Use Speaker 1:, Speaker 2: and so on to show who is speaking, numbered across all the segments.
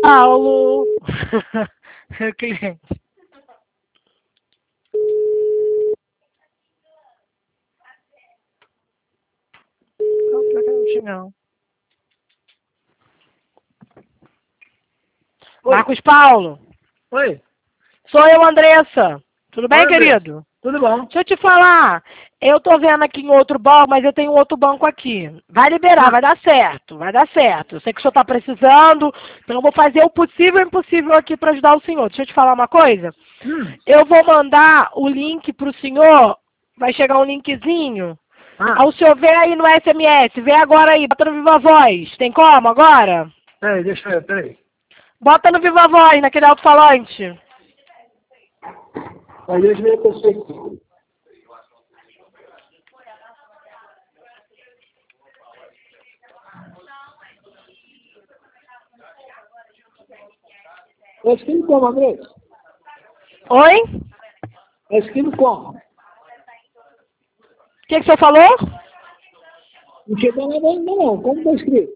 Speaker 1: Paulo. Cliente. Não. Marcos Paulo.
Speaker 2: Oi.
Speaker 1: Sou eu, Andressa. Tudo bem,
Speaker 2: Oi, Andressa.
Speaker 1: querido?
Speaker 2: Tudo bom?
Speaker 1: Deixa eu te falar. Eu tô vendo aqui em outro banco, mas eu tenho outro banco aqui. Vai liberar, vai dar certo. Vai dar certo. Eu sei que o senhor tá precisando, então eu vou fazer o possível e o impossível aqui para ajudar o senhor. Deixa eu te falar uma coisa. Eu vou mandar o link pro senhor. Vai chegar um linkzinho. O senhor vê aí no SMS. Vê agora aí. Bota no Viva Voz. Tem como agora?
Speaker 2: Peraí, deixa eu ver, peraí.
Speaker 1: Bota no Viva Voz, naquele alto-falante.
Speaker 2: Aí deixa eu ver a pessoa aqui. É escrito como, Andressa?
Speaker 1: Oi?
Speaker 2: É escrito como?
Speaker 1: O que o senhor falou?
Speaker 2: Não chegou nada ainda não. Como está escrito?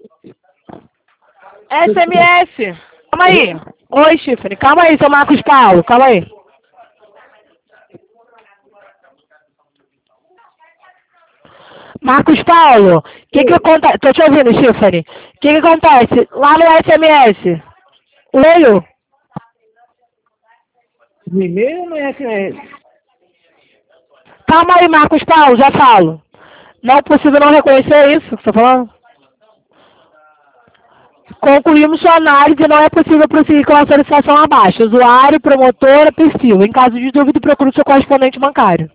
Speaker 1: SMS. Calma aí. Oi, Chifre. Calma aí, seu Marcos Paulo. Calma aí. Marcos Paulo, o que acontece? Tô te ouvindo, Chifre. O que acontece? Lá no SMS. Leio?
Speaker 2: No e-mail ou no SMS?
Speaker 1: Calma aí, Marcos Paulo, já falo. Não é possível não reconhecer isso que você tá falando? Concluímos sua análise e não é possível prosseguir com a solicitação abaixo. Usuário, promotora, perfil. Em caso de dúvida, procure o seu correspondente bancário.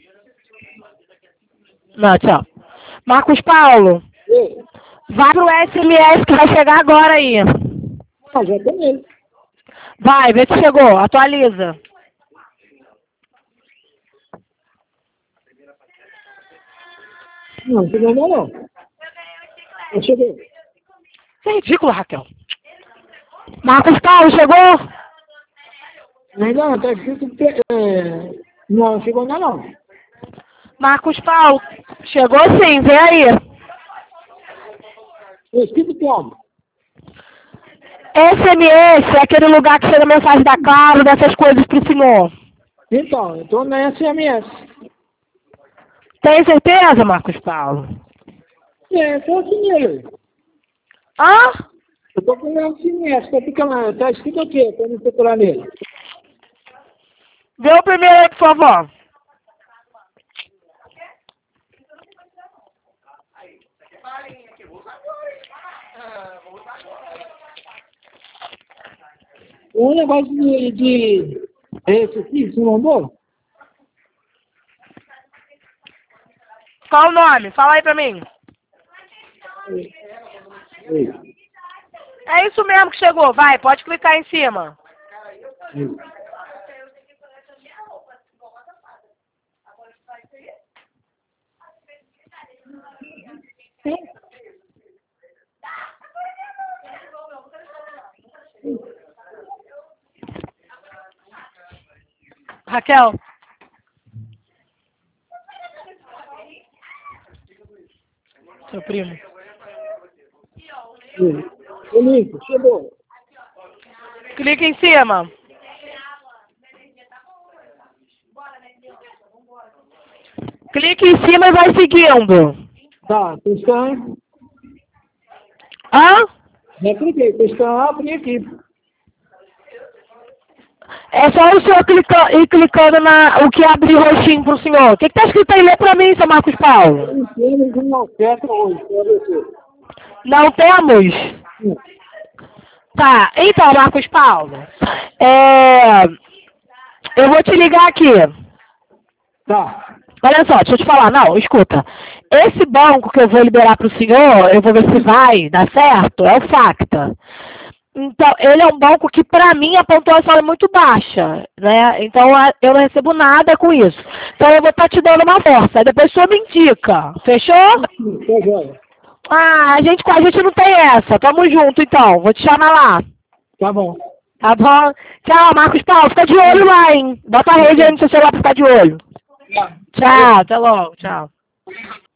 Speaker 1: Não, tchau. Marcos Paulo, vai pro SMS que vai chegar agora aí.
Speaker 2: Já tem ele.
Speaker 1: Vai, vê se chegou. Atualiza.
Speaker 2: Não chegou ainda não. Não chegou.
Speaker 1: Isso é ridículo, Raquel. Marcos Paulo, chegou?
Speaker 2: Ainda não, está escrito que... Não chegou ainda não.
Speaker 1: Marcos Paulo, chegou sim, vem aí.
Speaker 2: É escrito como?
Speaker 1: SMS é aquele lugar que chega mensagem da Claro, dessas coisas pro senhor.
Speaker 2: Então, eu estou na SMS.
Speaker 1: Tem certeza, Marcos Paulo?
Speaker 2: Estou aqui nele.
Speaker 1: Hã?
Speaker 2: Eu estou com o SMS, está escrito aqui, para me procurar nele.
Speaker 1: Vê o primeiro aí, por favor.
Speaker 2: O negócio de esse aqui, você mandou?
Speaker 1: Qual o nome? Fala aí pra mim. É isso mesmo que chegou. Vai, pode clicar em cima. Raquel. Seu primo.
Speaker 2: O link, chegou.
Speaker 1: Clica em cima. Clica em cima e vai seguindo.
Speaker 2: Tá, pescando.
Speaker 1: Hã?
Speaker 2: Já cliquei, pescando, abri aqui.
Speaker 1: É só o senhor ir clicando na o que abre roxinho pro senhor. O que tá escrito aí? Lê pra mim, seu Marcos Paulo.
Speaker 2: Temos uma oferta hoje, para você.
Speaker 1: Não temos? Tá, então, Marcos Paulo. Eu vou te ligar aqui.
Speaker 2: Tá.
Speaker 1: Olha só, deixa eu te falar. Não, escuta. Esse banco que eu vou liberar pro senhor, eu vou ver se vai dar certo, é o Facta. Então, ele é um banco que, pra mim, a pontuação é muito baixa, né? Então, eu não recebo nada com isso. Então, eu vou estar te dando uma força. Aí depois o senhor me indica. Fechou?
Speaker 2: Tá joia.
Speaker 1: A gente não tem essa. Tamo junto, então. Vou te chamar lá.
Speaker 2: Tá bom.
Speaker 1: Tá bom? Tchau, Marcos Paulo. Fica de olho lá, hein? Bota a rede aí no seu celular pra ficar de olho. Tchau, até logo. Tchau.